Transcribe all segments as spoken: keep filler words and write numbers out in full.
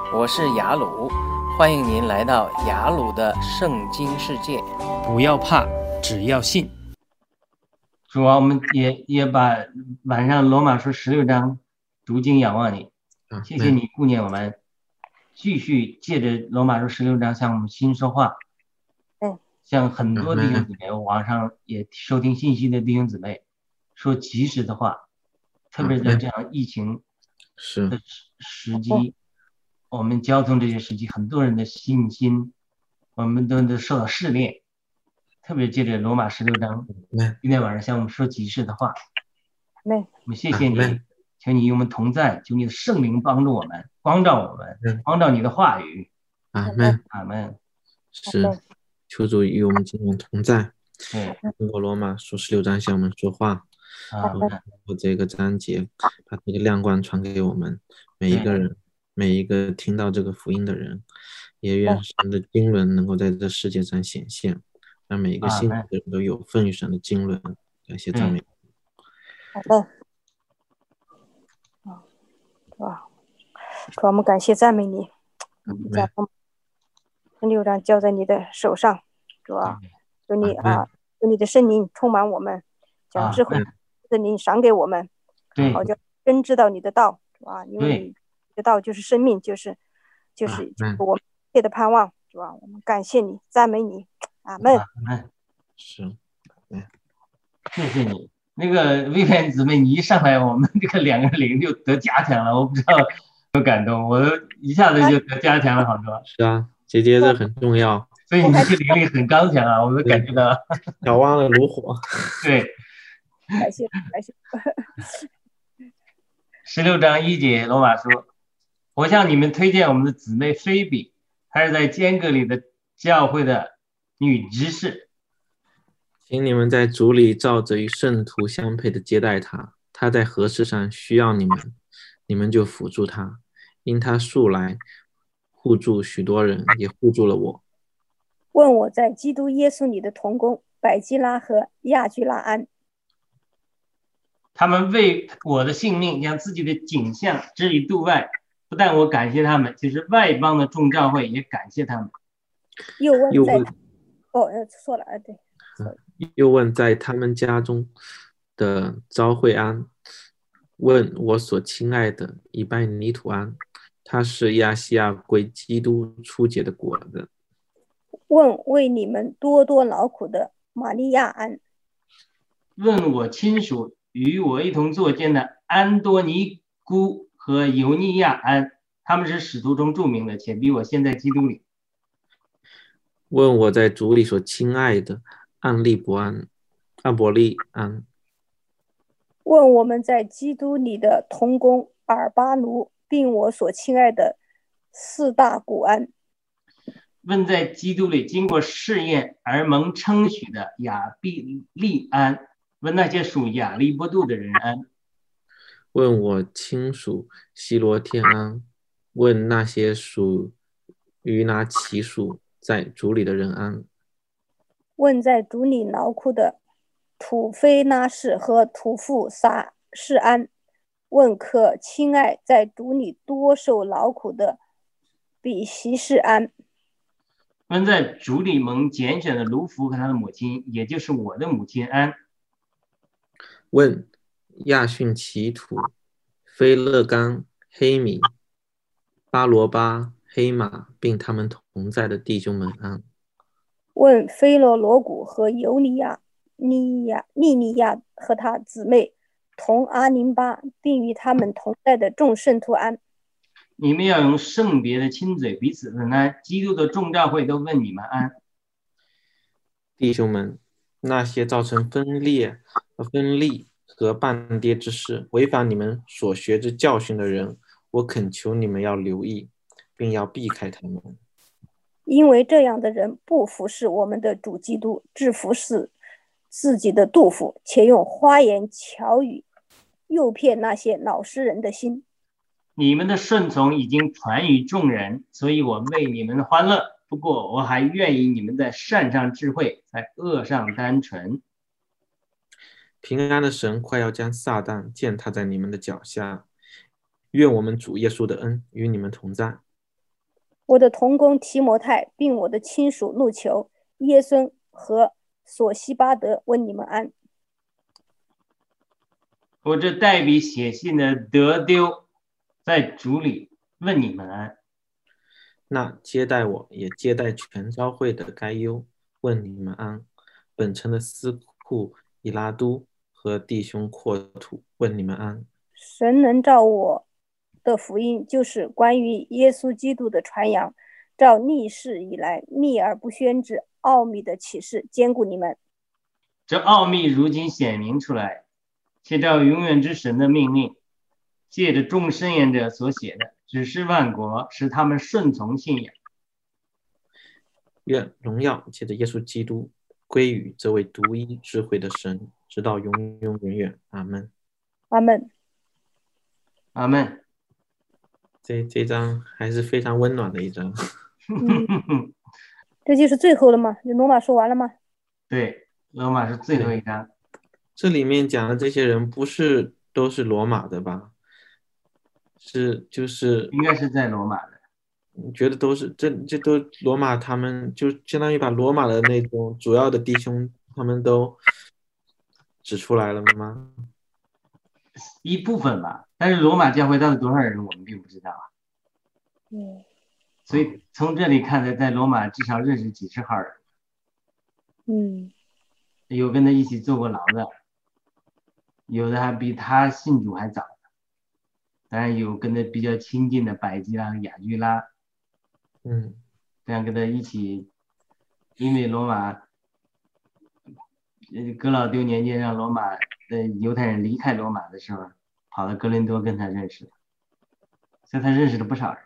我是雅鲁，欢迎您来到雅鲁的圣经世界。 不要怕，只要信。 主啊，我们也也把晚上罗马书十六章读经仰望你，谢谢你顾念我们，继续借着罗马书十六章向我们心说话。 嗯， 像很多弟兄姊妹，网上也收听信息的弟兄姊妹说及时的话，特别在这样疫情的时机，我们交通这些时机，很多人的信心，我们都都受到试炼。特别借着罗马十六章，今天晚上向我们说及时的话。我们谢谢你，求你与我们同在，求你的圣灵帮助我们，光照我们，光照你的话语。 阿们， 阿们。 是，求主与我们今晚同在。 对， 通过罗马书十六章向我们说话。 啊， 通过这个章节，把这个亮光传给我们每一个人，每一个听到这个福音的人，也愿神的经纶能够在这世界上显现。让每一个信主的人都有份于神的经纶，感谢赞美。 好的，啊，是吧？主，我们感谢赞美你，将十六章交在你的手上，主啊，求你啊，求你的圣灵充满我们，将智慧的灵赏给我们，好叫真知道你的道，是吧？因为你的道就是生命，就是就是我们一切的盼望，是吧？我们感谢你，赞美你。阿们， 是， 谢谢你。那个薇薇姊妹，你一上来，我们这个两个灵就得加强了，我不知道有感动，我一下子就得加强了好多。 是啊，姐姐这很重要， 所以你这个灵力很刚强啊，我们感觉到。 小汪的炉火。 对， 感谢感谢。 十六章一节罗马书，我向你们推荐我们的姊妹菲比，她是在坚革里的教会的女执事， 请你们在主里照着与圣徒相配的接待他。他在何事上需要你们，你们就辅助他，因他素来互助许多人，也互助了我。 问我在基督耶稣里的同工百基拉和亚居拉安， 他们为我的性命将自己的景象置于度外，不但我感谢他们，就是外邦的众教会也感谢他们。 又问在哦，错了，对。 又问在他们家中的昭惠安，问我所亲爱的以拜尼土安，他是亚细亚归基督初结的果人。 问为你们多多劳苦的玛利亚安， 问我亲属与我一同作监的安多尼姑和尤尼亚安，他们是使徒中著名的，且比我现在基督里。 问我在主里所亲爱的安利伯安、安伯利安， 问我们在基督里的同工尔巴奴，并我所亲爱的四大古安。 问在基督里经过试验而蒙称许的亚比利安，问那些属亚利波度的人安。 问我亲属希罗天安，问那些属于拿其属在主里的人安。 问在主里劳苦的土非拉氏和土父撒士安，问可亲爱在主里多受劳苦的比西士安。 问在主里蒙拣选的卢福和他的母亲，也就是我的母亲安。 问亚逊奇土、菲勒冈、黑米、巴罗巴、黑马，并他们同在的弟兄们安。 问菲罗罗古和尤尼亚、尼亚、利尼亚和他姊妹同阿宁巴，并与他们同在的众圣徒安。 你们要用圣别的亲嘴彼此问安，基督的众教会都问你们安。 弟兄们，那些造成分裂和分立和半跌之事，违反你们所学之教训的人，我恳求你们要留意，并要避开他们。 因为这样的人不服侍我们的主基督，只服侍自己的肚腹，且用花言巧语诱骗那些老实人的心。 你们的顺从已经传于众人，所以我为你们欢乐。不过我还愿意你们在善上智慧，在恶上单纯。 平安的神快要将撒旦践踏在你们的脚下。愿我们主耶稣的恩与你们同在。 我的同工提摩太，并我的亲属路求、耶孙和索西巴德问你们安。 我这代笔写信的德丢，在主里问你们安。 那接待我也接待全教会的该忧，问你们安。本城的司库以拉都和弟兄扩土，问你们安。 神能照我的福音，就是关于耶稣基督的传扬，照历世以来秘而不宣之奥秘的启示，兼顾你们。 这奥秘如今显明出来，且照永远之神的命令，借着众申言者所写的，指示万国，使他们顺从信仰。 愿荣耀借着耶稣基督归于这位独一智慧的神，直到永永远远。阿门。 阿门。 阿门。 这这章还是非常温暖的一章。 嗯、这就是最后了吗？罗马说完了吗？ 对，罗马是最后一章。 这里面讲的这些人不是都是罗马的吧？是，就是应该是在罗马的。 你觉得都是这这都罗马，他们就相当于把罗马的那种主要的弟兄他们都指出来了吗？ 一部分吧，但是罗马教会到底多少人我们并不知道啊。 嗯， 所以从这里看来，在罗马至少认识几十号人。 嗯， 有跟他一起坐过牢的，有的还比他信主还早的，当然有跟他比较亲近的百基拉和雅居拉， 嗯， 这样跟他一起，因为罗马，呃，哥老丢年间让罗马的犹太人离开罗马的时候，跑到哥林多跟他认识的，所以他认识了不少人。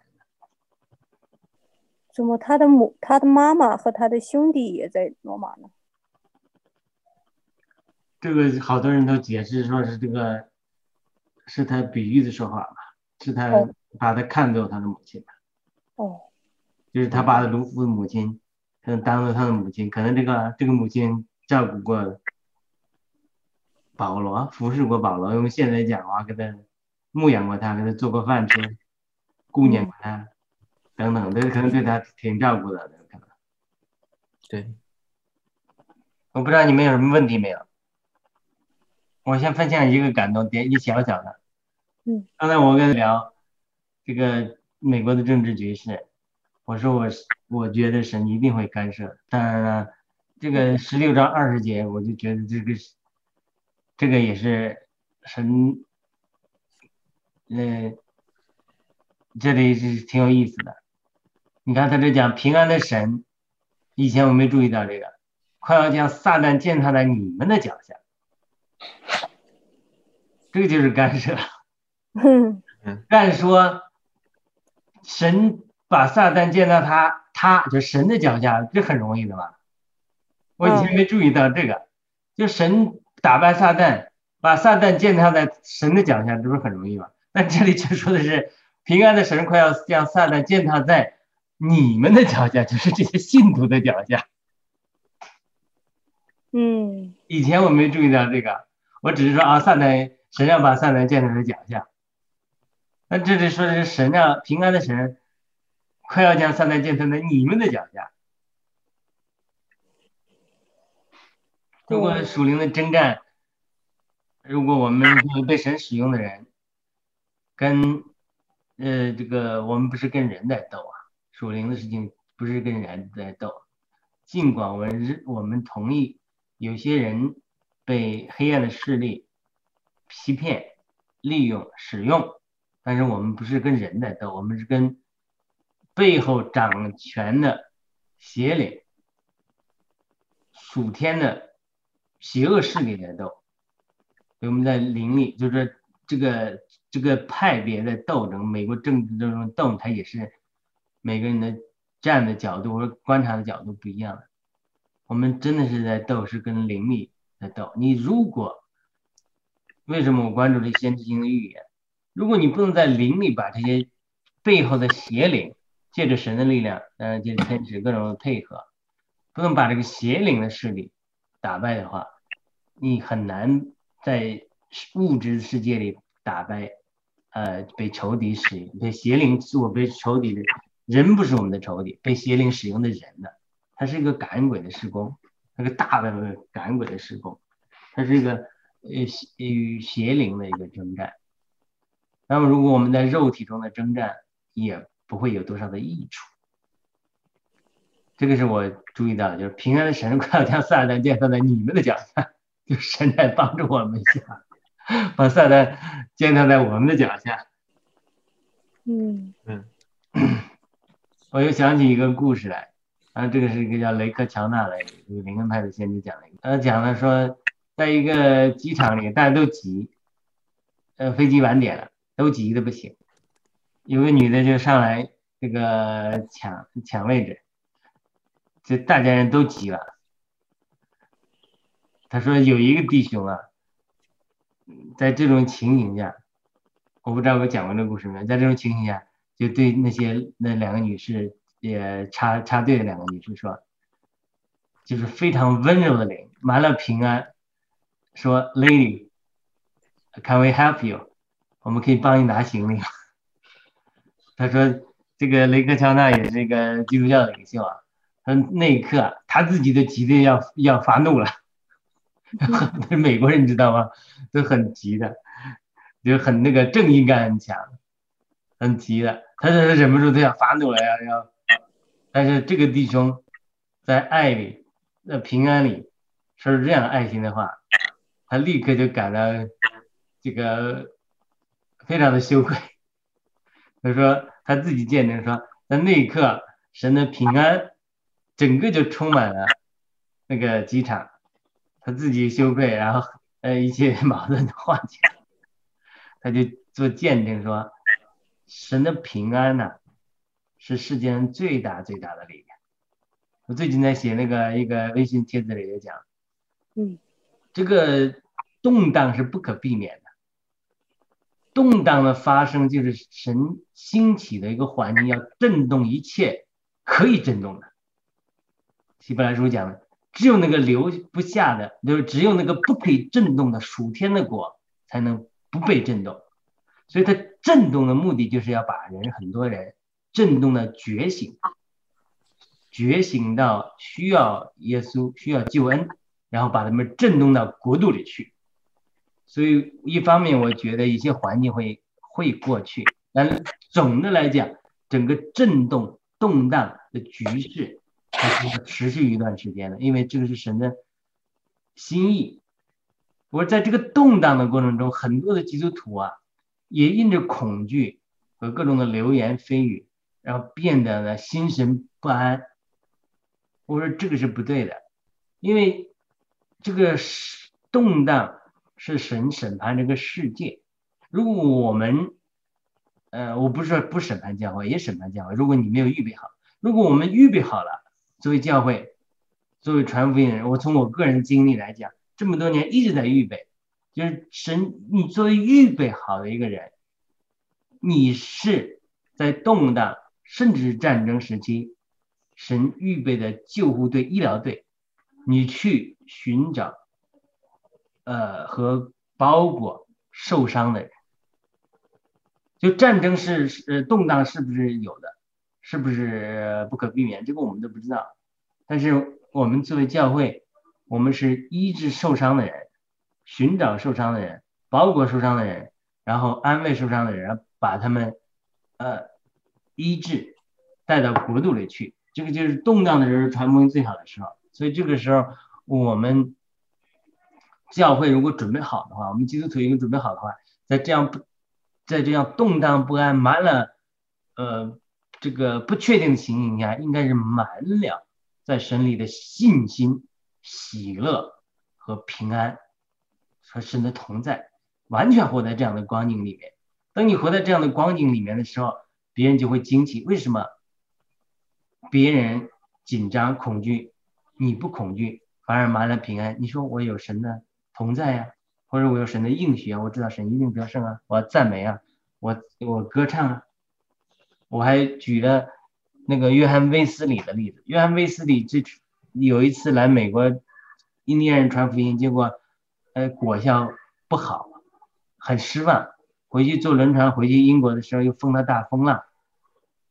怎么他的母、他的妈妈和他的兄弟也在罗马呢？ 这个好多人都解释说是这个，是他比喻的说法吧，是他把他看作他的母亲吧。 哦， 就是他把卢夫的母亲，可能当做他的母亲，可能这个这个母亲照顾过保罗，服侍过保罗，用现在讲的话，给他牧养过他，给他做过饭吃，顾念过他。等等，这可能对他挺照顾的，可能。 对， 我不知道你们有什么问题没有？我先分享一个感动点，一小小的。 嗯。 刚才我跟你聊这个美国的政治局势，我说我我觉得神一定会干涉。当然了，这个十六章二十节，我就觉得这个这个也是神，呃，这里是挺有意思的。你看他这讲平安的神，以前我没注意到这个，快要将撒旦践踏在你们的脚下，这个就是干涉。按说神把撒旦践踏他，他就神的脚下，这很容易的吧？我以前没注意到这个，就神打败撒旦，把撒旦践踏在神的脚下，这不是很容易吗？但这里却说的是平安的神快要将撒旦践踏在你们的脚下，就是这些信徒的脚下。 嗯， 以前我没注意到这个，我只是说啊，撒旦神要把撒旦践踏在脚下。那这里说的是神要平安的神快要将撒旦践踏在你们的脚下。如果属灵的征战，如果我们被神使用的人，跟呃这个我们不是跟人在斗啊，属灵的事情不是跟人在斗。尽管我们我们同意有些人被黑暗的势力欺骗、利用、使用，但是我们不是跟人在斗，我们是跟背后掌权的邪灵、属天的邪恶势力在斗。我们在灵里，就是这个这个派别的斗争，美国政治这种斗，它也是每个人的站的角度或者观察的角度不一样的。我们真的是在斗，是跟灵力在斗。你如果为什么我关注这先知性的预言？如果你不能在灵里把这些背后的邪灵，借着神的力量，呃，借着天使各种的配合，不能把这个邪灵的势力打败的话，你很难在物质世界里打败，呃，被仇敌使用，被邪灵所被仇敌的人不是我们的仇敌，被邪灵使用的人呢，他是一个赶鬼的事工，那个大的赶鬼的事工，它是一个呃与邪灵的一个征战。那么如果我们在肉体中的征战，也不会有多少的益处。这个是我注意到的，就是平安的神快要将撒旦建造在你们的脚下，就神在帮助我们一下，把撒旦建造在我们的脚下。 嗯嗯， 我又想起一个故事来，啊，这个是一个叫雷克乔纳的一个灵恩派的先知讲的一个，他讲了说，在一个机场里大家都急，呃，飞机晚点了，都急的不行，有个女的就上来这个抢抢位置，就大家人都急了。他说有一个弟兄啊，在这种情形下，我不知道我讲过这个故事没有，在这种情形下，就对那些那两个女士也插插队的两个女士说，就是非常温柔的灵，满了平安，说 Lady can we help you， 我们可以帮你拿行李吗？他说这个雷克乔纳也是一个基督教的领袖啊，他那一刻他自己都急得要要发怒了。美国人知道吗？都很急的，就很那个正义感很强，很急的，他是忍不住都要发怒了要要。但是这个弟兄在爱里、在平安里说是这样爱心的话，他立刻就感到这个非常的羞愧。他说他自己见证说，在那一刻神的平安整个就充满了那个机场。他自己羞愧，然后呃一切矛盾都化解，他就做见证说，神的平安呢、啊、是世界上最大最大的力量。我最近在写那个一个微信帖子里也讲， 嗯， 这个动荡是不可避免的，动荡的发生就是神兴起的一个环境，要震动一切可以震动的。希伯来书讲的。只有那个留不下的，就是只有那个不可以震动的属天的果才能不被震动，所以它震动的目的就是要把人很多人震动的觉醒，觉醒到需要耶稣需要救恩，然后把他们震动到国度里去。所以一方面我觉得一些环境会会过去，但总的来讲整个震动动荡的局势它是持续一段时间的，因为这个是神的心意。我在这个动荡的过程中，很多的基督徒啊，也因着恐惧和各种的流言蜚语，然后变得呢心神不安。我说这个是不对的，因为这个动荡是神审判这个世界。如果我们，呃，我不是说不审判教会，也审判教会。如果你没有预备好，如果我们预备好了。作为教会，作为传福音人，我从我个人经历来讲，这么多年一直在预备，就是神，你作为预备好的一个人，你是在动荡甚至战争时期，神预备的救护队、医疗队，你去寻找，呃和包裹受伤的人。就战争是呃动荡是不是有的？是不是不可避免？这个我们都不知道。但是我们作为教会，我们是医治受伤的人，寻找受伤的人，包裹受伤的人，然后安慰受伤的人，把他们呃医治，带到国度里去。这个就是动荡的人传福音最好的时候。所以这个时候，我们教会如果准备好的话，我们基督徒如果准备好的话，在这样不，在这样动荡不安、满了呃。这个不确定的情形下，应该是满了在神里的信心、喜乐和平安和神的同在，完全活在这样的光景里面。当你活在这样的光景里面的时候，别人就会惊奇，为什么别人紧张恐惧，你不恐惧，反而满了平安？你说我有神的同在呀、啊，或者我有神的应许啊，我知道神一定得胜啊，我赞美啊，我我歌唱啊。我还举了那个约翰威斯理的例子。约翰威斯理这有一次来美国印第安人传福音，结果呃果效不好，很失望。回去坐轮船回去英国的时候，又风了大风浪，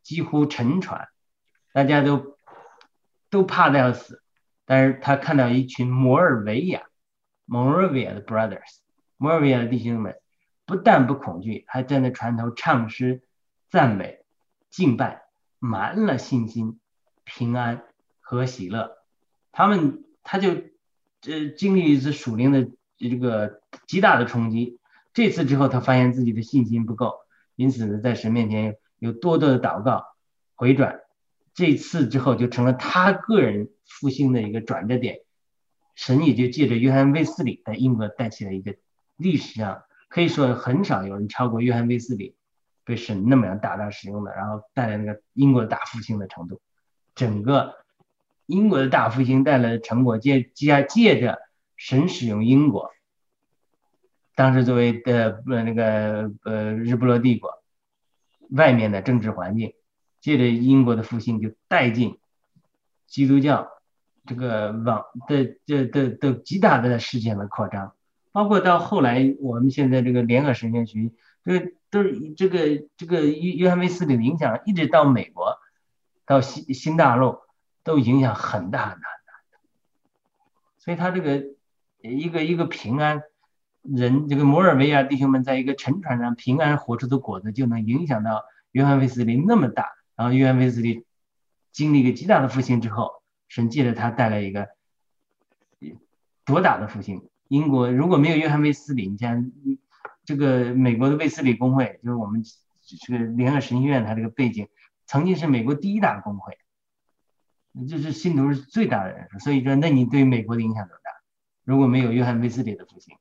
几乎沉船，大家都都怕的要死。但是他看到一群摩尔维亚 Moravia 的 brothers， 摩尔维亚的弟兄们不但不恐惧，还站在船头唱诗赞美敬拜，满了信心平安和喜乐。他们他就呃经历一次属灵的这个极大的冲击，这次之后他发现自己的信心不够，因此呢在神面前有多多的祷告回转，这次之后就成了他个人复兴的一个转折点。神也就借着约翰卫斯理在英国带起了一个历史上可以说很少有人超过约翰卫斯理被神那么样大大使用的，然后带来那个英国的大复兴的程度。整个英国的大复兴带来的成果，借借借着神使用英国，当时作为的呃那个呃日不落帝国外面的政治环境，借着英国的复兴就带进基督教这个往的的的的极大的事件的扩张，包括到后来我们现在这个联合神学区，这个都是这个这个约约翰卫斯理的影响，一直到美国，到新新大陆都影响很大很大很大。所以他这个一个一个平安人，这个摩尔维亚弟兄们在一个沉船上平安活出的果子，就能影响到约翰卫斯理那么大。然后约翰卫斯理经历一个极大的复兴之后，神借着他带来一个多大的复兴。英国如果没有约翰卫斯理，你像这个美国的卫斯理公会，就是我们这个联合神学院，它这个背景曾经是美国第一大公会，就是信徒是最大的人数，所以说那你对美国的影响多大？如果没有约翰卫斯理的复兴，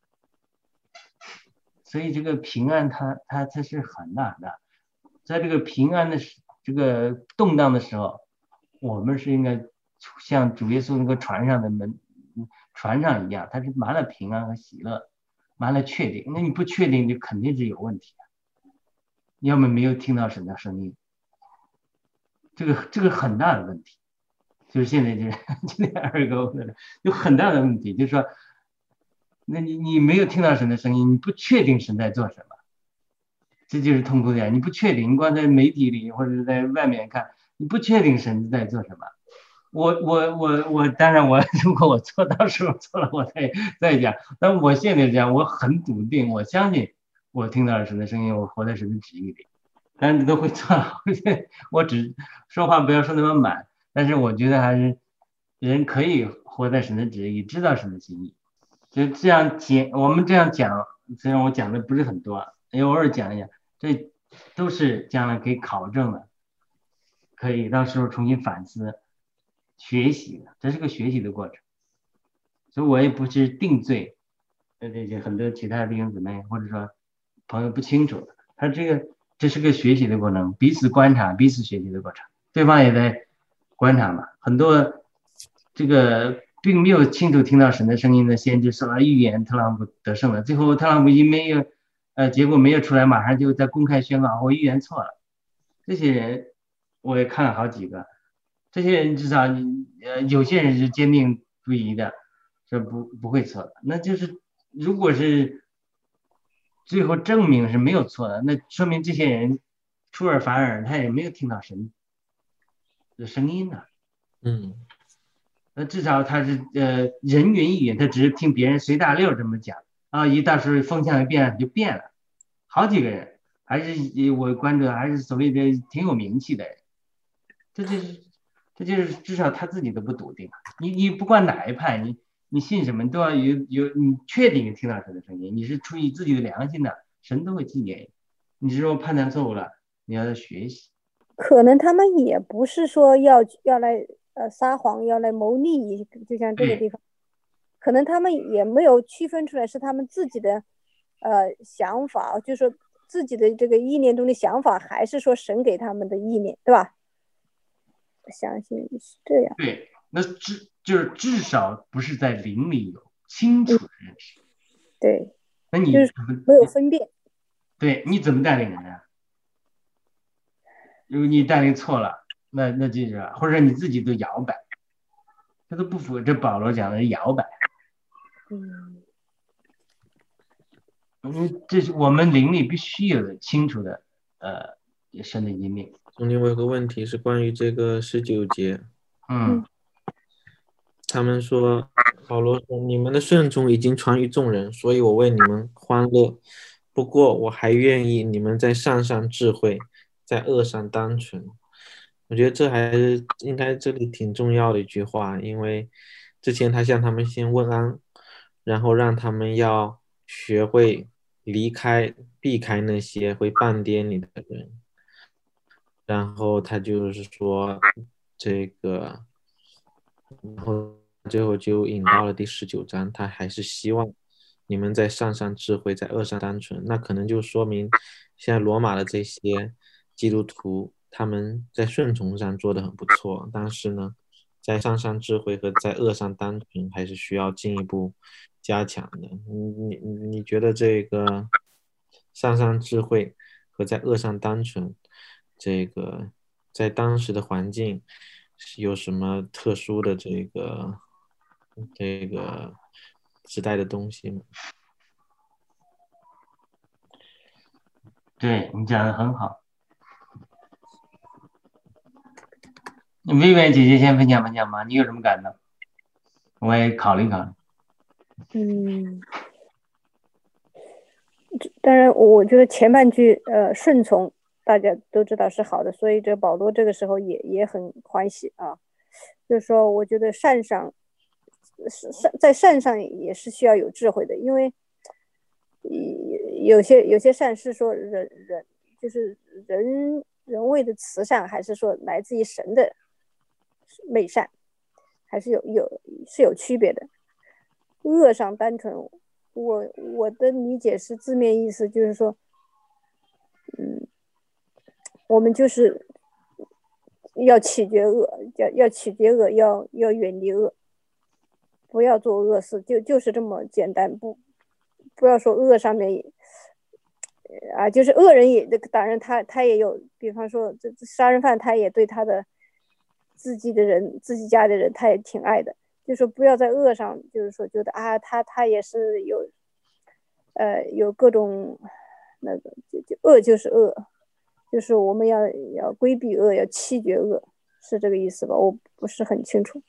所以这个平安它它它是很大的。在这个平安的这个动荡的时候，我们是应该像主耶稣那个船上的门船上一样，它是满了平安和喜乐，满了确定。那你不确定就肯定是有问题的，要么没有听到神的声音，这个这个很大的问题。就是现在就是今天二哥有很大的问题，就是说那你你没有听到神的声音，你不确定神在做什么，这就是痛苦点。你不确定，你光在媒体里或者是在外面看，你不确定神在做什么。我我我我当然我如果我错，到时候错了我再再讲。但我现在讲，我很笃定，我相信我听到了神的声音，我活在神的旨意里。但是都会错，我只说话不要说那么满。但是我觉得还是人可以活在神的旨意，知道神的心意。就这样讲，我们这样讲，虽然我讲的不是很多，偶尔讲一讲，这都是将来可以考证的，可以到时候重新反思、学习的，这是个学习的过程。所以我也不是定罪，呃，这些很多其他的弟兄姊妹或者说朋友不清楚的，他这个这是个学习的过程，彼此观察、彼此学习的过程，对方也在观察嘛。很多这个并没有清楚听到神的声音的先知说了预言特朗普得胜了，最后特朗普一没有呃结果没有出来，马上就在公开宣告我预言错了。这些人我也看了好几个，这些人至少你呃有些人是坚定不移的说不不会错的，那就是如果是最后证明是没有错的，那说明这些人出尔反尔，他也没有听到神的声音呢。 嗯， 那至少他是呃人云亦云，他只是听别人随大溜这么讲啊，一到时候风向一变就变了。好几个人还是我关注还是所谓的挺有名气的人，这就是这就是至少他自己都不笃定。你你不管哪一派，你你信什么都要有有你确定听到神的声音，你是出于自己的良心的，神都会纪念你。你只有判断错误了，你要学习。 可能他们也不是说要要来呃撒谎，要来谋利益，就像这个地方，可能他们也没有区分出来是他们自己的呃想法，就是说自己的这个意念中的想法，还是说神给他们的意念，对吧？我相信是这样。 对，那至就是至少不是在灵里有清楚的认识。嗯、 对， 那你就是没有分辨。 对，你怎么带领人啊？如果你带领错了，那那就是，或者你自己都摇摆，这都不符合这保罗讲的是摇摆。 嗯， 因为这是我们灵里必须有清楚的呃神的引领。 兄弟，我有个问题是关于这个十九节， 嗯， 他们说保罗说你们的顺从已经传于众人，所以我为你们欢乐。不过我还愿意你们在善上智慧，在恶上单纯。我觉得这还是应该这里挺重要的一句话，因为之前他向他们先问安，然后让他们要学会离开避开那些会半颠你的人，然后他就是说这个，然后最后就引到了第十九章，他还是希望你们在善上智慧，在恶上单纯。那可能就说明现在罗马的这些基督徒他们在顺从上做得很不错，但是呢在善上智慧和在恶上单纯还是需要进一步加强的。你你你觉得这个善上智慧和在恶上单纯，这个在当时的环境是有什么特殊的这个这个时代的东西吗？ 对，你讲的很好。薇薇姐姐先分享分享吗？你有什么感动？我也考虑考虑。 嗯，当然，我觉得前半句呃顺从大家都知道是好的，所以这保罗这个时候也也很欢喜啊。就是说，我觉得善上善在善上也是需要有智慧的，因为有些有些善是说人人就是人人为的慈善，还是说来自于神的美善，还是有有是有区别的。恶上单纯，我我的理解是字面意思就是说，嗯，我们就是要弃绝恶，要要弃绝恶，要要远离恶，不要做恶事，就就是这么简单。不不要说恶上面啊，就是恶人也当然他他也有，比方说这杀人犯他也对他的自己的人自己家的人他也挺爱的。就是说不要在恶上，就是说觉得啊，他他也是有，呃，有各种那个就就恶就是恶，就是我们要要规避恶，要弃绝恶，是这个意思吧？我不是很清楚。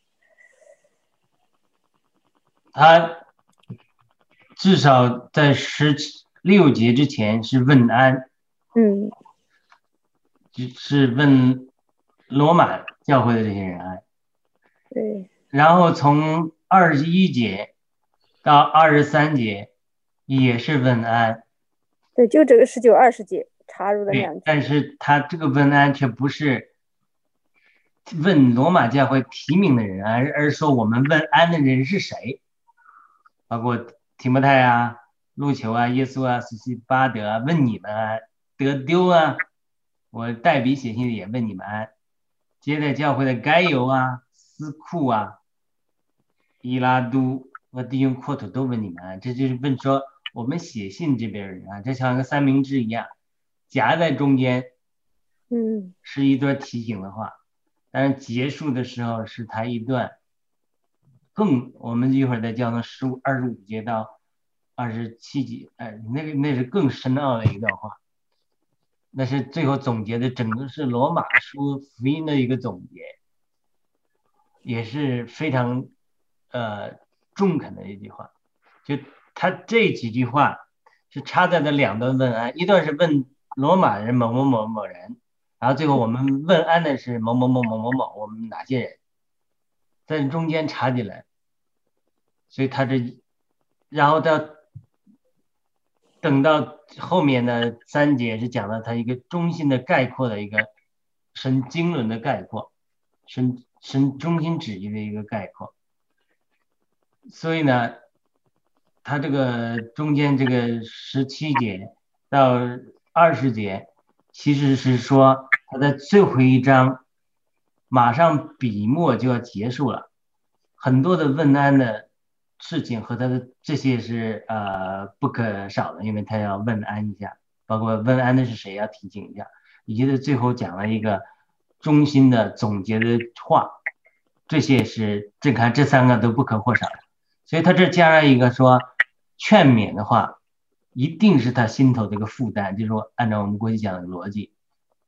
他至少在十六节之前是问安， 嗯， 是问罗马教会的这些人安。 对。 然后从二十一节到二十三节也是问安， 对，就这个十九二十节插入了两句。 但是他这个问安却不是问罗马教会提名的人，而而是说我们问安的人是谁，包括提摩太啊、路求啊、耶稣啊、斯西巴德啊，问你们安，得丢啊，我代笔写信的也问你们安，接待教会的该犹啊、斯库啊、伊拉都和弟兄阔土都问你们安，这就是问说我们写信这边人啊，这像个三明治一样夹在中间， 嗯， 是一段提醒的话，但是结束的时候是他一段更，我们一会儿再教到十五二十五节到二十七节，哎，那个那是更深奥的一段话，那是最后总结的整个是罗马书福音的一个总结，也是非常呃中肯的一句话。就他这几句话是插在了两段问安，一段是问罗马人某某某某人，然后最后我们问安的是某某某某某某我们哪些人，在中间插进来，所以他这然后到等到后面的三节是讲了他一个中心的概括的一个神经纶的概括，神神中心旨意的一个概括。所以呢他这个中间这个十七节到二十节其实是说他在最后一章马上笔墨就要结束了，很多的问安的事情和他的这些是呃不可少的，因为他要问安一下，包括问安的是谁要提醒一下，以及他最后讲了一个中心的总结的话，这些是这看这三个都不可或少的。所以他这加上一个说劝勉的话，一定是他心头的一个负担，就是说按照我们过去讲的逻辑，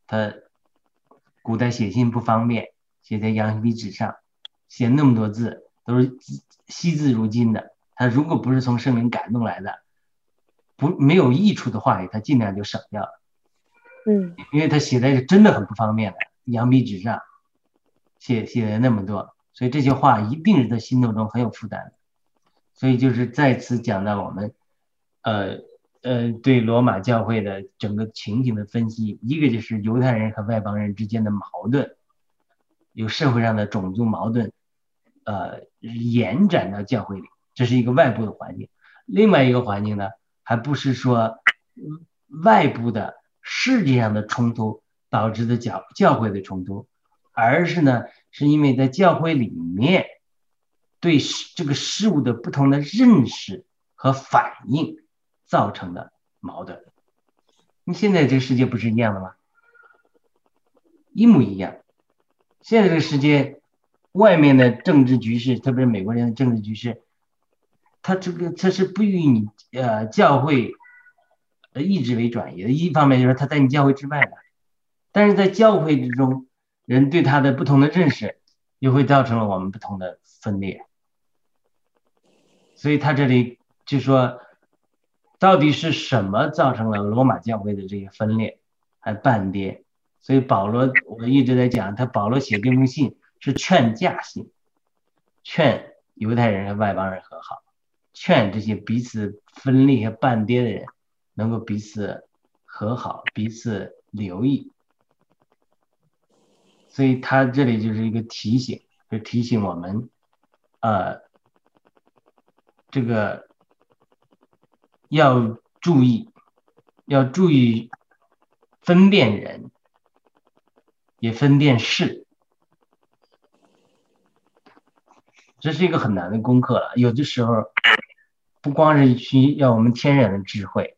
他古代写信不方便，写在羊皮纸上，写那么多字都是惜字如金的。他如果不是从圣灵感动来的，不没有益处的话语，他尽量就省掉了。 嗯， 因为他写的是真的很不方便的，羊皮纸上写写了那么多，所以这些话一定是他心头中很有负担的。所以就是再次讲到我们呃呃对罗马教会的整个情形的分析，一个就是犹太人和外邦人之间的矛盾，有社会上的种族矛盾呃延展到教会里，这是一个外部的环境。另外一个环境呢，还不是说外部的世界上的冲突导致的教教会的冲突，而是呢是因为在教会里面对这个事物的不同的认识和反应造成的矛盾。你现在这个世界不是一样的吗？一模一样。现在这个世界外面的政治局势，特别是美国人的政治局势，它这个它是不与你呃教会意志为转移的。一方面就是它在你教会之外的，但是在教会之中，人对它的不同的认识，又会造成了我们不同的分裂。所以他这里就说，到底是什么造成了罗马教会的这些分裂还半跌？所以保罗我一直在讲，他保罗写这封信是劝架信，劝犹太人和外邦人和好，劝这些彼此分裂和半跌的人能够彼此和好，彼此留意。所以他这里就是一个提醒，就提醒我们呃这个要注意，要注意分辨人，也分辨事，这是一个很难的功课了。有的时候不光是需要我们天然的智慧，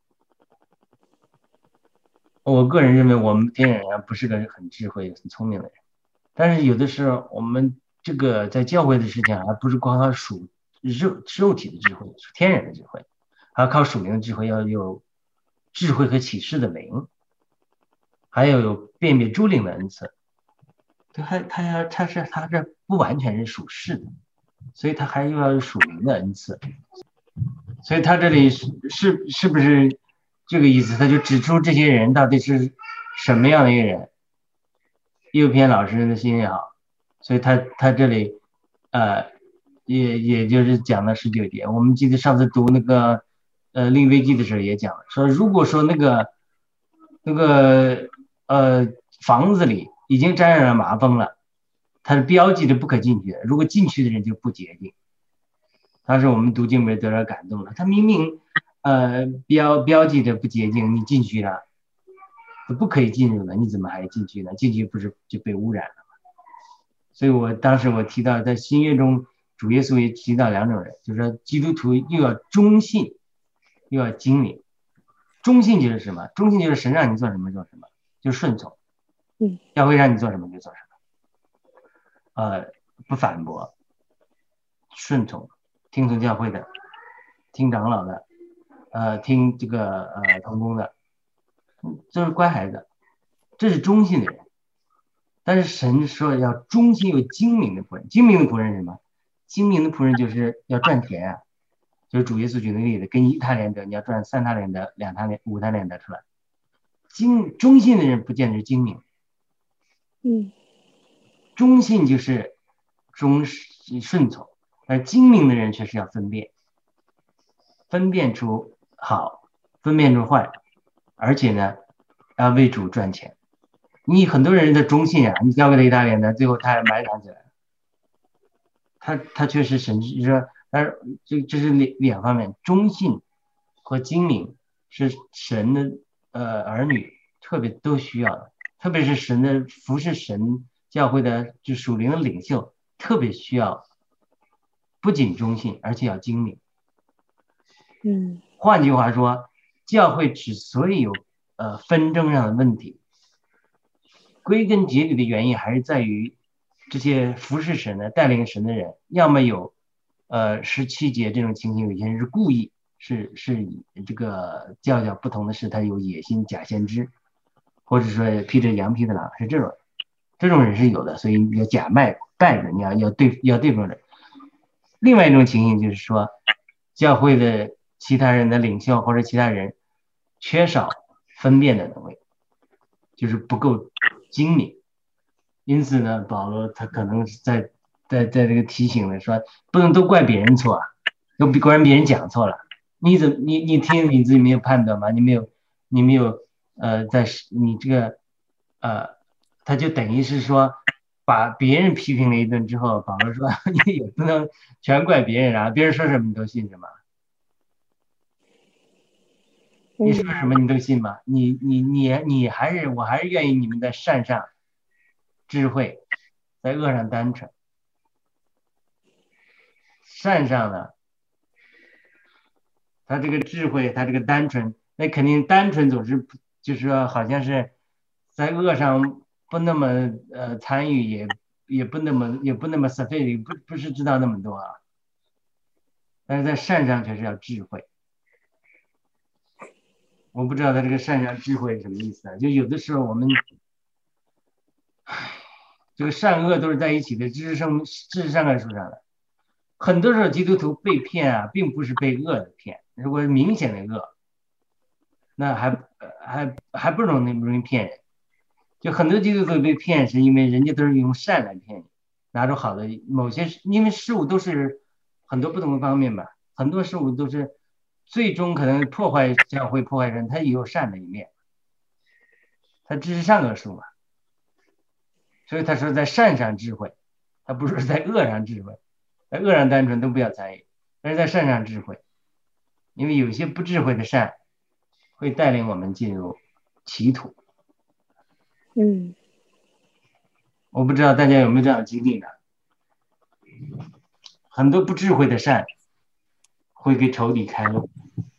我个人认为我们天然不是个很智慧、很聪明的人，但是有的时候我们这个在教会的事情还不是光靠属肉肉体的智慧，是天然的智慧，还要靠属灵的智慧，要有智慧和启示的灵，还要有辨别诸灵的恩赐。他还他要他是他是不完全是属世的，所以他还又要有属灵的恩赐。所以他这里是是是不是这个意思？他就指出这些人到底是什么样的一个人。右偏老师的心也好，所以他他这里呃也也就是讲了十九节。我们记得上次读那个呃利未记的时候也讲了，说如果说那个那个呃房子里已经沾染了麻风了，它是标记着不可进去的，如果进去的人就不洁净。当时我们读经文得到感动了，他明明呃标标记着不洁净，你进去了不可以进入了，你怎么还进去呢？进去不是就被污染了吗？所以我当时我提到在新约中主耶稣也提到两种人，就是说基督徒又要忠信又要精明。忠信就是什么？忠信就是神让你做什么做什么，就顺从。 嗯， 教会让你做什么就做什么，呃，不反驳，顺从，听从教会的，听长老的，呃，听这个呃同工的，这是乖孩子，这是忠信的人。但是神说要忠心又精明的仆人，精明的仆人是什么？精明的仆人就是要赚钱啊，就是主耶稣举那个例子，给你一他连得，你要赚三他连得、两他连、五他连得出来。精忠信的人不见得是精明。 嗯， 忠信就是忠顺从，而精明的人却是要分辨，分辨出好，分辨出坏，而且呢，要为主赚钱。你很多人的忠信啊，你交给他一大连的，最后他还埋藏起来了。他他确实神，就是说，但是这这是两两方面，忠信和精明是神的呃儿女特别都需要的。特别是神的服侍神教会的就属灵的领袖，特别需要不仅忠信，而且要精明。 嗯， 换句话说，教会之所以有呃纷争上的问题，归根结底的原因还是在于这些服侍神的带领神的人，要么有呃十七节这种情形，有些人是故意是是以这个教教不同的是他有野心假先知。 或者说披着羊皮的狼，是这种人，这种人是有的，所以你要假卖拜着，你要要对要对付人。另外一种情形就是说，教会的其他人的领袖或者其他人缺少分辨的能力，就是不够精明，因此呢，保罗他可能是在在在这个提醒了说，不能都怪别人错啊，都怪别人讲错了，你怎么你你听你自己没有判断吗？你没有你没有呃在你这个呃，他就等于是说把别人批评了一顿之后，保罗说你也不能全怪别人啊，别人说什么你都信什么。你说什么你都信吗？你你你你还是我还是愿意你们在善上智慧，在恶上单纯。善上呢，他这个智慧，他这个单纯，那肯定单纯总是就是说好像是在恶上不那么呃参与，也也不那么也不那么 sufficient， 不不是知道那么多啊。但是在善上却是要智慧。我不知道他这个善上智慧是什么意思啊？就有的时候我们，这个善恶都是在一起的，知识上知识上的树上的。很多时候基督徒被骗啊，并不是被恶的骗，如果是明显的恶，那还还还不容易容易骗人。就很多基督徒被骗，是因为人家都是用善来骗你，拿出好的某些，因为事物都是很多不同的方面吧，很多事物都是。最终可能破坏教会破坏人，他也有善的一面，他只是善恶树嘛，所以他说在善上智慧，他不是在恶上智慧，在恶上单纯都不要参与，而是在善上智慧，因为有些不智慧的善会带领我们进入歧途。 嗯， 我不知道大家有没有这样的经历呢？很多不智慧的善会给仇敌开路。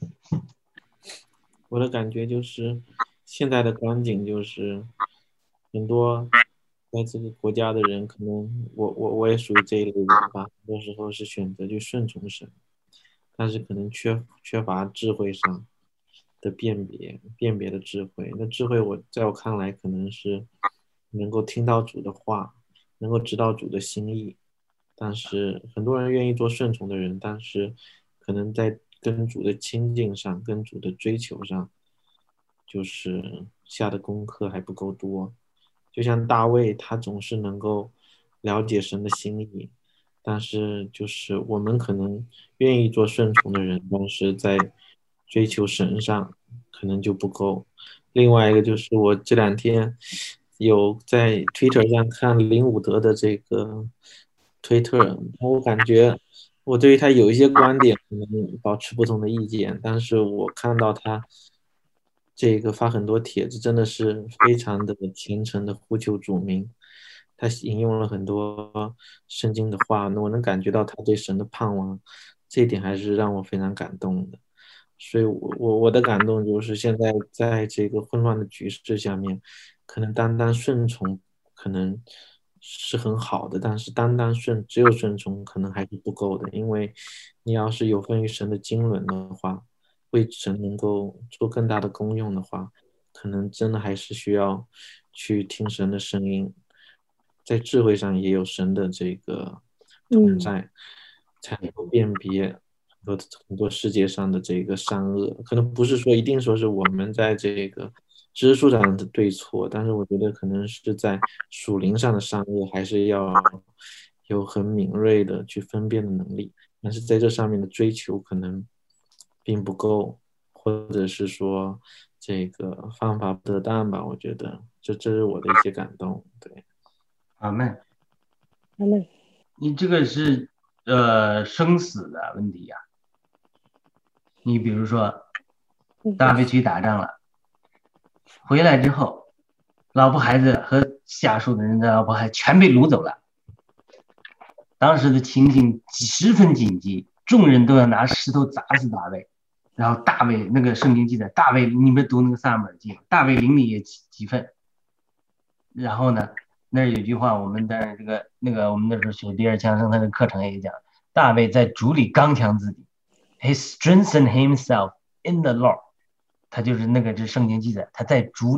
我的感觉就是现在的光景就是很多在这个国家的人，可能我我我也属于这一类人吧，很多时候是选择去顺从神，但是可能缺缺乏智慧上的辨别辨别的智慧。那智慧我在我看来可能是能够听到主的话，能够知道主的心意。但是很多人愿意做顺从的人，但是可能在跟主的亲近上，跟主的追求上，就是下的功课还不够多。就像大卫，他总是能够了解神的心意，但是就是我们可能愿意做顺从的人，但是在追求神上可能就不够。另外一个就是我这两天有在 Twitter 上看林伍德的这个推特，我感觉我对于他有一些观点可能保持不同的意见，但是我看到他这个发很多帖子，真的是非常的虔诚的呼求主名。他引用了很多圣经的话，我能感觉到他对神的盼望，这一点还是让我非常感动的。所以我我我的感动就是现在在这个混乱的局势下面，可能单单顺从可能是很好的，但是单单顺只有顺从可能还是不够的，因为你要是有分于神的经纶的话，为神能够做更大的功用的话，可能真的还是需要去听神的声音，在智慧上也有神的这个同在，嗯、才能够辨别很多很多世界上的这个善恶。可能不是说一定说是我们在这个知识上的对错，但是我觉得可能是在属灵上的善恶还是要有很敏锐的去分辨的能力，但是在这上面的追求可能并不够，或者是说这个方法不得当吧。我觉得这这是我的一些感动。对， 阿们， 阿们。 你这个是呃生死的问题呀、啊。你比如说，大卫去打仗了，回来之后，老婆孩子和下属的人的老婆孩子全被掳走了。当时的情形十分紧急，众人都要拿石头砸死大卫。然后大卫那个圣经记载，大卫你们读那个撒母耳记，大卫灵里也急愤。然后呢，那有句话，我们在这个那个我们那时候学第二强生他的课程也讲，大卫在主里刚强自己 ，he strengthened himself in the Lord， 他就是那个这圣经记载，他在主里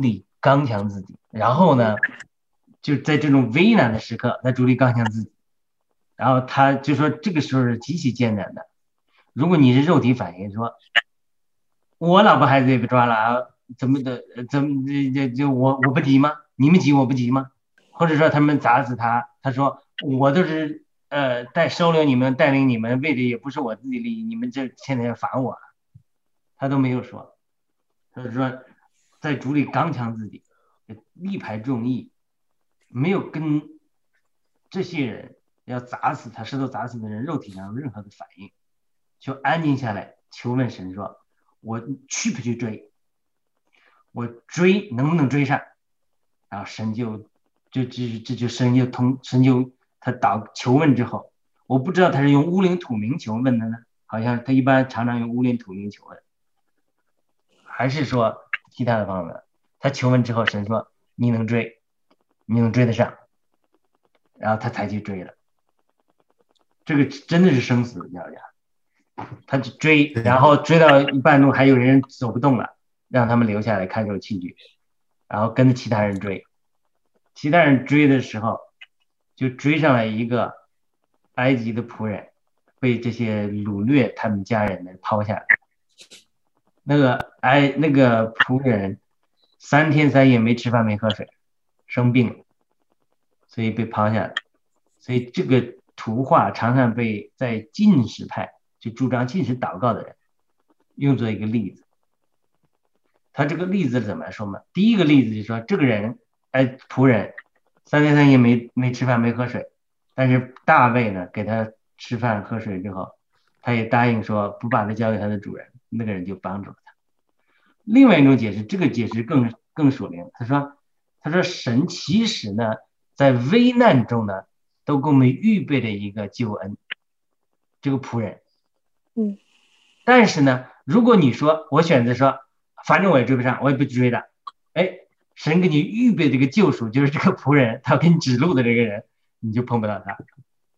刚强自己，然后呢，就在这种危难的时刻，他主力刚强自己，然后他就说这个时候是极其艰难的。如果你是肉体反应，说我老婆孩子也被抓了啊，怎么的，怎么就就我我不急吗？你们急我不急吗？或者说他们砸死他，他说我都是呃带收留你们，带领你们，为的也不是我自己利益，你们这现在要罚我，他都没有说，他就说在主里刚强自己，力排众议，没有跟这些人要砸死他，石头砸死的人肉体上有任何的反应，就安静下来求问神说，我去不去追？我追能不能追上？然后神就就这这就神就通神就他祷求问之后，我不知道他是用乌灵土名求问的呢，好像他一般常常用乌灵土名求问，还是说其他的方法？他求问之后，神说你能追，你能追得上，然后他才去追了。这个真的是生死的较量，他去追，然后追到一半路还有人走不动了，让他们留下来看守器具，然后跟着其他人追。其他人追的时候，就追上来一个埃及的仆人，被这些掳掠他们家人的抛下来。那个埃那个仆人三天三夜没吃饭没喝水，生病了，所以被抛下来。所以这个图画常常被在进士派就主张进士祷告的人用作一个例子。他这个例子怎么说呢？第一个例子就是说，这个人哎仆人三天三夜没没吃饭没喝水，但是大卫呢给他吃饭喝水之后，他也答应说不把他交给他的主人，那个人就帮助了他。另外一种解释，这个解释更更属灵，他说他说神其实呢在危难中呢都给我们预备了一个救恩，这个仆人， 嗯， 但是呢，如果你说我选择说反正我也追不上，我也不追了，哎，神给你预备这个救赎就是这个仆人，他给你指路的这个人，你就碰不到他。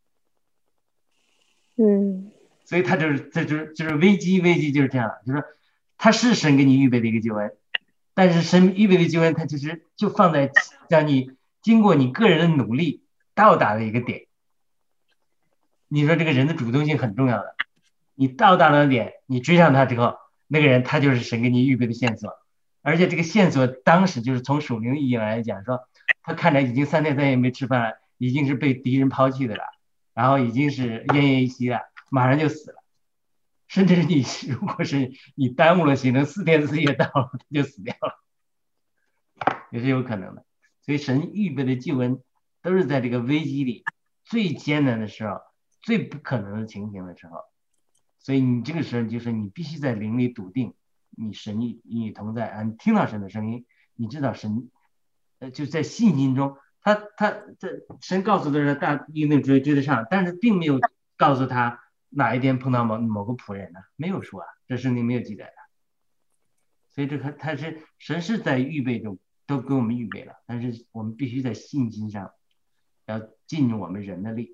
嗯， 所以他就是这就是就是危机危机就是这样，就是他是神给你预备的一个救恩，但是神预备的救恩他其实就放在让你经过你个人的努力到达的一个点。你说这个人的主动性很重要的，你到达了点，你追上他之后，那个人他就是神给你预备的线索，而且这个线索当时就是从属灵意义来讲说，他看着已经三天三夜没吃饭了，已经是被敌人抛弃的了，然后已经是奄奄一息了，马上就死了，甚至你如果是你耽误了行程，四天四夜到了他就死掉了，也是有可能的。所以神预备的救恩都是在这个危机里最艰难的时候，最不可能的情形的时候，所以你这个时候就是你必须在灵里笃定你神与你同在啊，你听到神的声音，你知道神呃就在信心中，他他这神告诉的是大一定追追得上，但是并没有告诉他哪一天碰到某某个仆人呢，没有说啊，这圣经没有记载的。所以这个他是神是在预备中都给我们预备了，但是我们必须在信心上要尽我们人的力。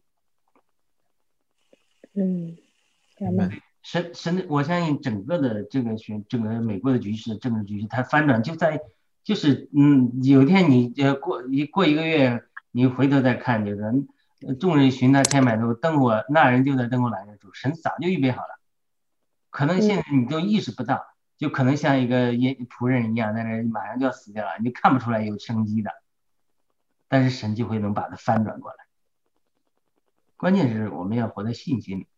嗯， 神神，我相信整个的这个选整个美国的局势政治局势，它翻转就在就是嗯，有一天你呃过一过一个月，你回头再看，就是众人寻他千百度，灯火那人就在灯火阑珊处，神早就预备好了，可能现在你都意识不到，就可能像一个仆人一样，在那马上就要死掉了，你看不出来有生机的，但是神就会能把它翻转过来。关键是我们要活在信心里。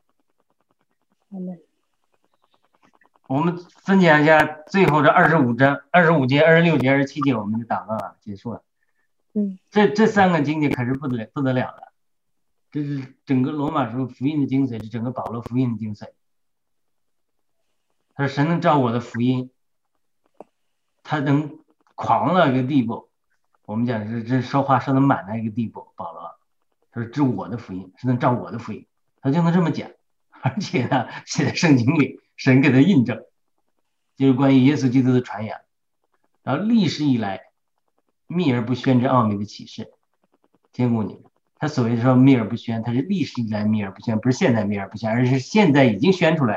嗯， 我们分享一下最后这二十五章、二十五节、二十六节、二十七节，我们就祷告了，结束了。 嗯， 这这三个经节可是不得不得了的，这是整个罗马书福音的精髓，是整个保罗福音的精髓。他说神能照我的福音，他能狂到一个地步，我们讲是这说话说的满到一个地步，保罗他说这我的福音是能照我的福音，他就能这么讲，而且呢写在圣经里，神给他印证，就是关于耶稣基督的传扬，然后历史以来秘而不宣之奥秘的启示兼顾你们。他所谓说秘而不宣，他是历史以来秘而不宣，不是现在秘而不宣，而是现在已经宣出来了，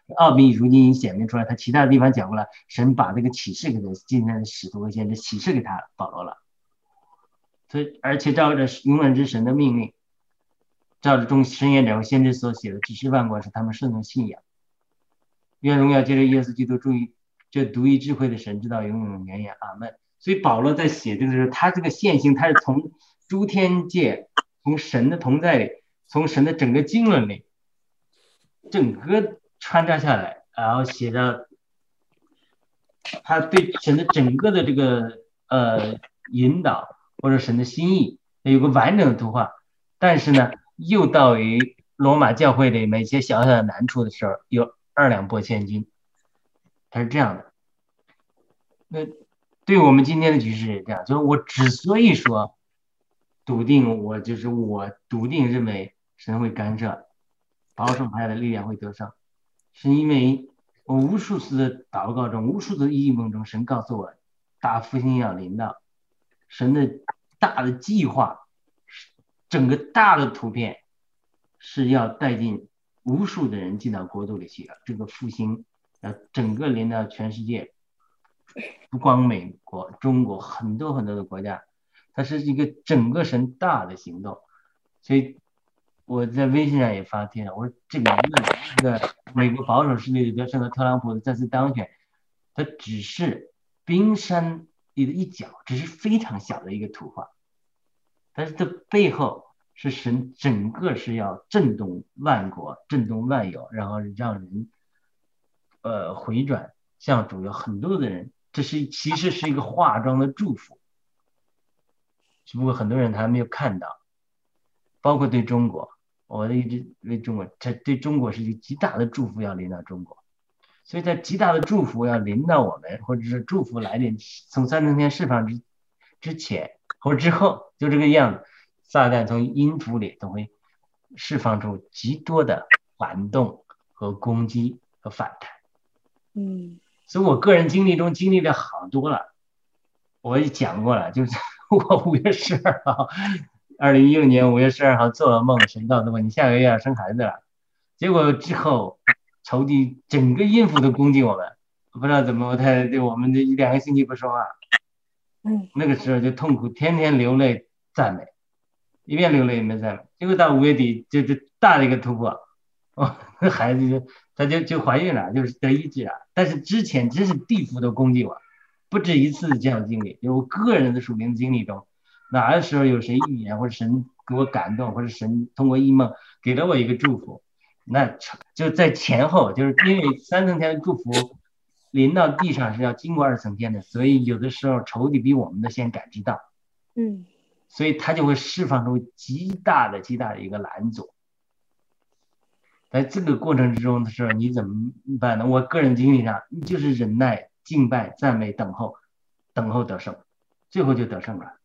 奥秘如今显明出来，他其他的地方讲过了，神把这个启示给他，今天的使徒和先知启示给他保罗了。所以，而且照着永远之神的命令，照着众神言者和先知所写的指示万国，是他们顺从信仰。愿荣耀借着耶稣基督注意这独一智慧的神，直到永永远远，阿门。所以保罗在写这个时候，他这个线性，他是从诸天界，从神的同在里，从神的整个经纶里，整个穿插下来，然后写着他对神的整个的这个呃引导或者神的心意有个完整的图画。但是呢，又到于罗马教会里每些小小的难处的时候，有二两拨千斤，它是这样的。那对我们今天的局势也这样，就是我之所以说笃定，我就是我笃定认为神会干涉，保守派的力量会得胜，是因为我无数次的祷告中，无数次的异梦中，神告诉我大复兴要临到，神的大的计划，整个大的图片是要带进无数的人进到国度里去的。这个复兴要整个临到全世界，不光美国、中国，很多很多的国家，它是一个整个神大的行动。所以我在微信上也发帖了，我说这个这个美国保守势力的得胜和特朗普的再次当选，它只是冰山里的一角，只是非常小的一个图画，但是这背后是神整个是要震动万国，震动万有，然后让人呃回转向主，有很多的人，这是其实是一个化妆的祝福，只不过很多人他还没有看到。包括对中国，我一直为中国，这对中国是一个极大的祝福要临到中国。所以在极大的祝福要临到我们，或者是祝福来临，从三层天释放之之前或者之后，就这个样子，撒旦从阴府里都会释放出极多的反动和攻击和反弹。 嗯， 所以我个人经历中经历了好多了，我也讲过了，就是我五月十二号，二零一六年五月十二号做了梦，神告诉我你下个月要生孩子了，结果之后仇敌整个阴府都攻击我们，不知道怎么他对我们这一两个星期不说话， 嗯， 那个时候就痛苦，天天流泪赞美，一边流泪一边赞美，结果到五月底就就大的一个突破，哦，那孩子就他就就怀孕了，就是得医治了。但是之前真是地府都攻击我，不止一次这样的经历，就是我个人的属灵经历中，哪个时候有谁预言或者神给我感动，或者神通过异梦给了我一个祝福，那就在前后，就是因为三层天的祝福临到地上是要经过二层天的，所以有的时候仇敌比我们的先感知到， 嗯， 所以他就会释放出极大的极大的一个拦阻。在这个过程之中的时候，你怎么办呢？我个人经历上，你就是忍耐、敬拜、赞美、等候，等候得胜，最后就得胜了。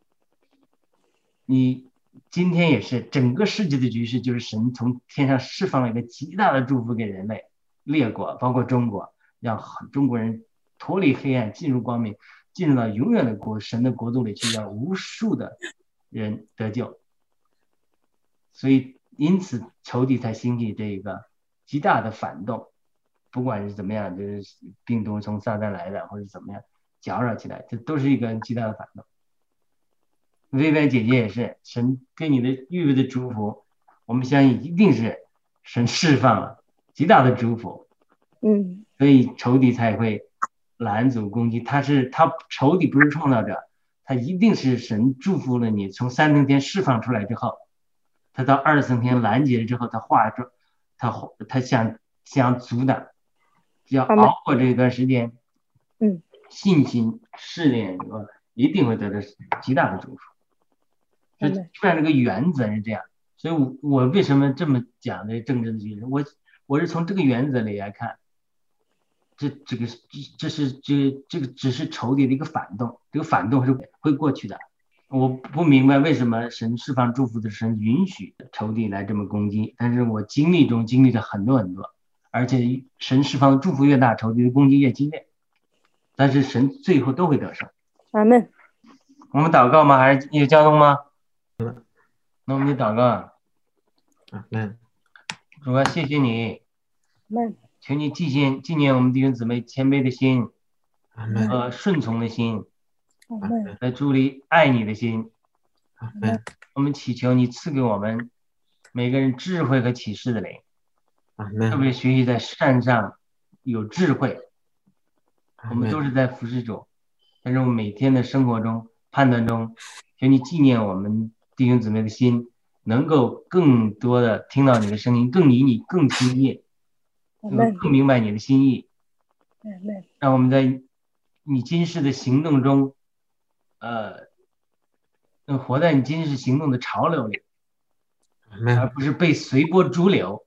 你今天也是，整个世界的局势就是神从天上释放了一个极大的祝福给人类、列国，包括中国，让中国人脱离黑暗，进入光明，进入到永远的国神的国度里去，让无数的人得救。所以因此仇敌才兴起这一个极大的反动，不管是怎么样，就是病毒从撒旦来的，或者怎么样搅扰起来，这都是一个极大的反动。薇薇姐姐也是，神给你的预备的祝福，我们相信一定是神释放了极大的祝福， 嗯， 所以仇敌才会拦阻攻击。他是他仇敌不是创造者，他一定是神祝福了你，从三层天释放出来之后，他到二层天拦截之后，他化出他他想想阻挡，要熬过这段时间， 嗯， 信心试炼，一定会得到极大的祝福。就基本上这个原则是这样，所以我我为什么这么讲的政治的局势，我我是从这个原则里来看，这这个这是这这个只是仇敌的一个反动，这个反动是会过去的。我不明白为什么神释放祝福的神允许仇敌来这么攻击，但是我经历中经历了很多很多，而且神释放的祝福越大，仇敌的攻击越激烈，但是神最后都会得胜。 阿们。 我们祷告吗？还是有交通吗？那我们就祷告。 阿们。 主啊，谢谢你。 阿们。 求你纪念纪念我们弟兄姊妹谦卑的心和顺从的心，来助力爱你的心。我们祈求你赐给我们每个人智慧和启示的灵，特别学习在善上有智慧。我们都是在服侍主，但是我们每天的生活中判断中，求你纪念我们弟兄姊妹的心，能够更多的听到你的声音，更离你更亲近，能够更明白你的心意，让我们在你今世的行动中呃能活在你今世行动的潮流里，而不是被随波逐流。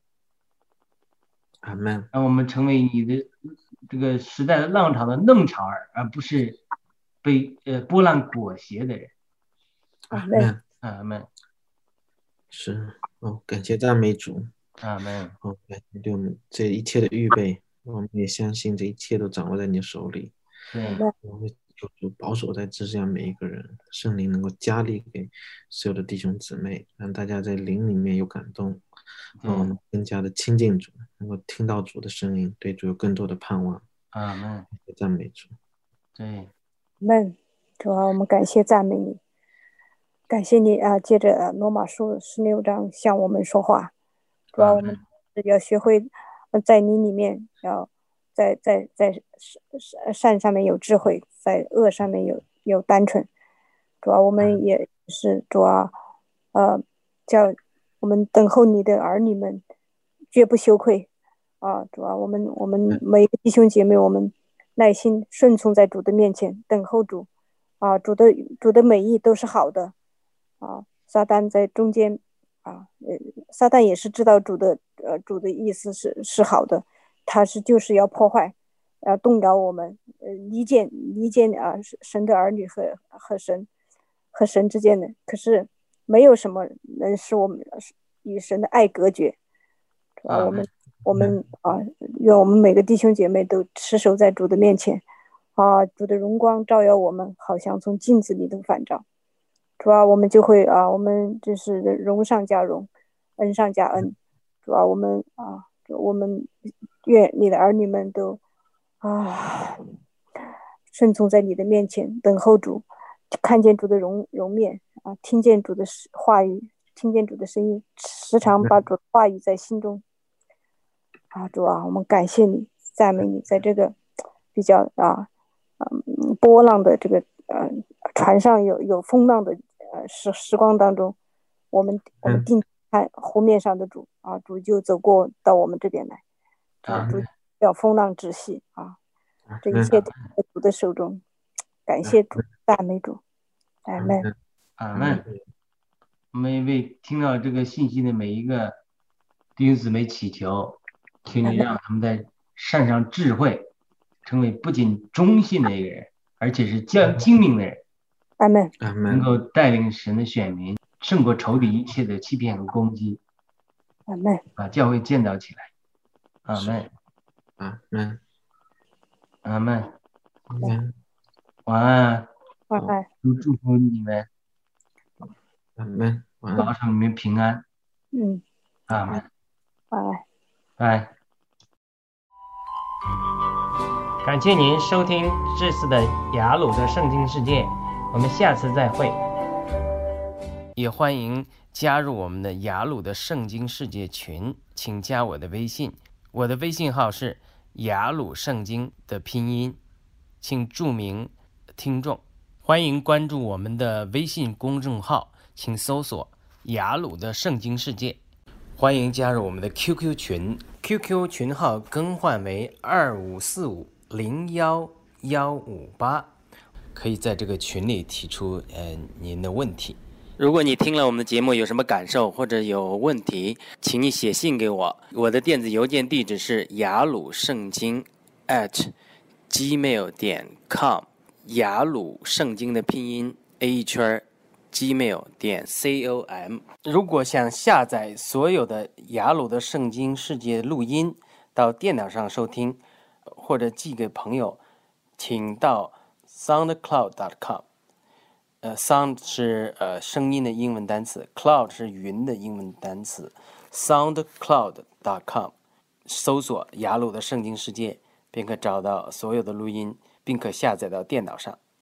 让我们成为你的这个时代的浪潮的弄潮儿，而不是被呃波浪裹挟的人。 阿门， 阿门。 是哦，感谢赞美主。 阿门。 哦，感谢对我们这一切的预备，我们也相信这一切都掌握在你的手里。 对。 我会求主保守在这样每一个人，圣灵能够加力给所有的弟兄姊妹，让大家在灵里面有感动，让我们更加的亲近主，能够听到主的声音，对主有更多的盼望。 阿门。 赞美主。 对。 们，主啊，我们感谢赞美你，感谢你啊！借着罗马书十六章向我们说话，主啊，我们要学会在你里面，要在在在善上面有智慧，在恶上面有有单纯。主啊，我们也是主啊，呃，叫我们等候你的儿女们绝不羞愧啊！主啊，我们我们每一个弟兄姐妹，我们耐心顺从在主的面前，等候主啊！主的主的美意都是好的啊！撒旦在中间啊，呃，撒旦也是知道主的呃主的意思是是好的，他是就是要破坏，要动摇我们，呃，离间离间啊神的儿女和和神和神之间的。可是没有什么能使我们与神的爱隔绝，啊，我们我们啊，愿我们每个弟兄姐妹都持守在主的面前，啊，主的荣光照耀我们，好像从镜子里的反照。主啊，我们就会啊，我们就是荣上加荣，恩上加恩。主啊，我们啊，我们愿你的儿女们都啊，顺从在你的面前，等候主，看见主的容容面啊，听见主的话语，听见主的声音，时常把主的话语在心中。啊，主啊，我们感谢你，赞美你，在这个比较啊，嗯，波浪的这个呃船上有有风浪的呃时时光当中，我们我们定看湖面上的主啊，主就走过到我们这边来，啊，主要风浪止息啊，这一切都在主的手中，感谢主，赞美主，阿门， 阿门。我们为听到这个信息的每一个弟兄姊妹祈求，求你让他们在善上智慧，成为不仅忠信的一个人，而且是精精明的人。 阿门， 能够带领神的选民胜过仇敌一切的欺骗和攻击。 阿门， 把教会建造起来。阿门， 阿门， 阿门， 阿门。 晚安， 晚安， 祝福你们， 阿门，晚保守你们平安。 嗯， 阿门， 晚安， 拜。 感谢您收听这次的雅鲁的圣经世界，我们下次再会。也欢迎加入我们的雅鲁的圣经世界群，请加我的微信，我的微信号是雅鲁圣经的拼音，请注明听众。欢迎关注我们的微信公众号，请搜索雅鲁的圣经世界。欢迎加入我们的 Q Q 群 ，Q Q 群号更换为二五四五零幺幺五八，可以在这个群里提出呃您的问题。如果你听了我们的节目有什么感受或者有问题，请你写信给我，我的电子邮件地址是雅鲁圣经 at gmail 点 com， 雅鲁圣经的拼音 a 一圈 gmail 点 com。 如果想下载所有的雅鲁的圣经世界录音到电脑上收听，或者寄给朋友，请到 soundcloud 点 com。呃 ，sound 是呃声音的英文单词 ，cloud 是云的英文单词 ，soundcloud 点 com。 搜索雅鲁的圣经世界，便可找到所有的录音，并可下载到电脑上。